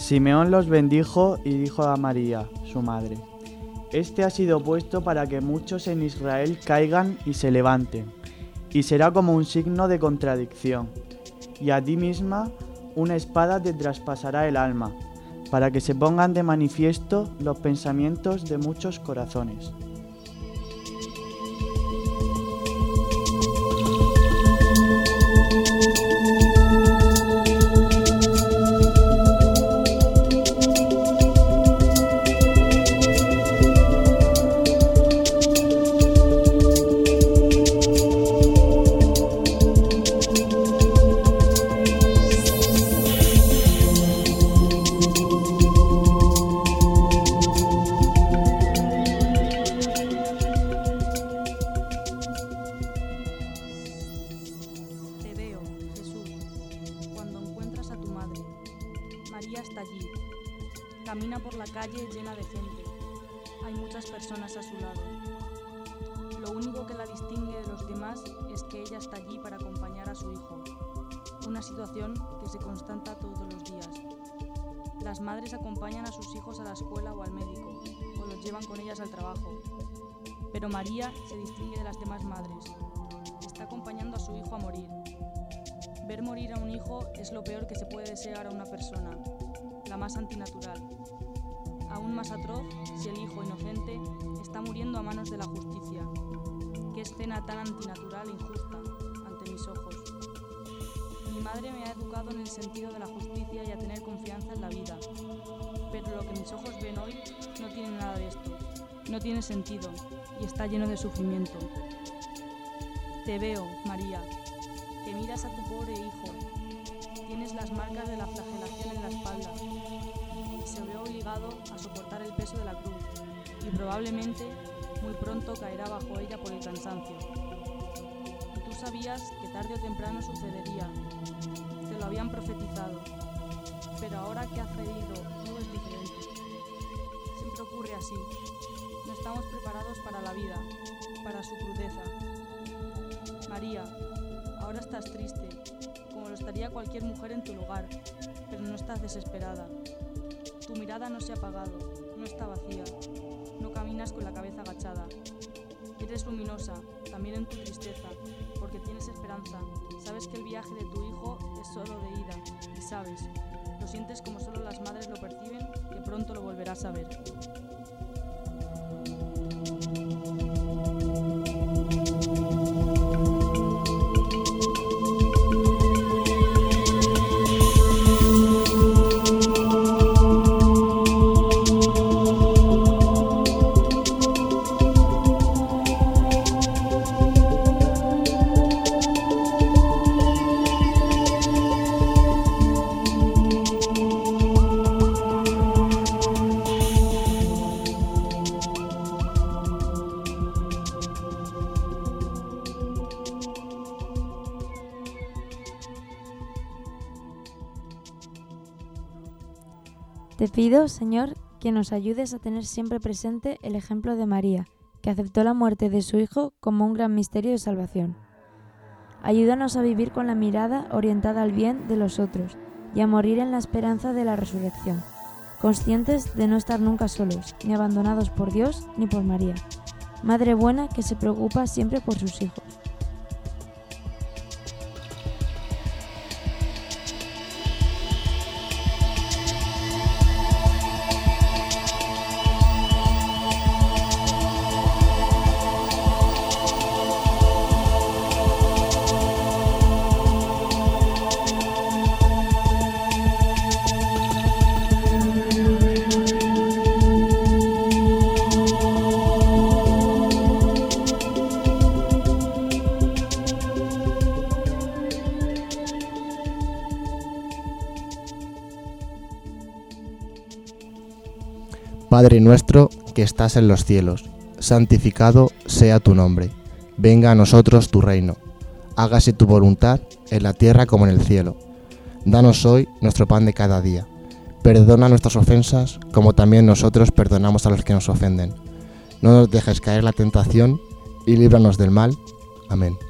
Simeón los bendijo y dijo a María, su madre: Este ha sido puesto para que muchos en Israel caigan y se levanten, y será como un signo de contradicción. Y a ti misma una espada te traspasará el alma, para que se pongan de manifiesto los pensamientos de muchos corazones. María está allí. Camina por la calle llena de gente. Hay muchas personas a su lado. Lo único que la distingue de los demás es que ella está allí para acompañar a su hijo. Una situación que se constata todos los días. Las madres acompañan a sus hijos a la escuela o al médico, o los llevan con ellas al trabajo. Pero María se distingue de las demás madres. Está acompañando a su hijo a morir. Ver morir a un hijo es lo peor que se puede desear a una persona, la más antinatural. Aún más atroz si el hijo inocente está muriendo a manos de la justicia. Qué escena tan antinatural e injusta ante mis ojos. Mi madre me ha educado en el sentido de la justicia y a tener confianza en la vida, pero lo que mis ojos ven hoy no tiene nada de esto, no tiene sentido y está lleno de sufrimiento. Te veo, María, que miras a tu pobre hijo. Tienes las marcas de la flagelación en la espalda y se ve obligado a soportar el peso de la cruz y probablemente muy pronto caerá bajo ella por el cansancio. Y tú sabías que tarde o temprano sucedería, te lo habían profetizado, pero ahora que ha cedido todo es diferente. Siempre ocurre así, no estamos preparados para la vida, para su crudeza. María, ahora estás triste, como lo estaría cualquier mujer en tu lugar, pero no estás desesperada. Tu mirada no se ha apagado, no está vacía, no caminas con la cabeza agachada. Eres luminosa, también en tu tristeza, porque tienes esperanza. Sabes que el viaje de tu hijo es solo de ida, y sabes, lo sientes como solo las madres lo perciben, que pronto lo volverás a ver. Te pido, Señor, que nos ayudes a tener siempre presente el ejemplo de María, que aceptó la muerte de su Hijo como un gran misterio de salvación. Ayúdanos a vivir con la mirada orientada al bien de los otros y a morir en la esperanza de la resurrección, conscientes de no estar nunca solos, ni abandonados por Dios ni por María, Madre buena que se preocupa siempre por sus hijos. Padre nuestro que estás en los cielos, santificado sea tu nombre. Venga a nosotros tu reino. Hágase tu voluntad en la tierra como en el cielo. Danos hoy nuestro pan de cada día. Perdona nuestras ofensas como también nosotros perdonamos a los que nos ofenden. No nos dejes caer en la tentación y líbranos del mal. Amén.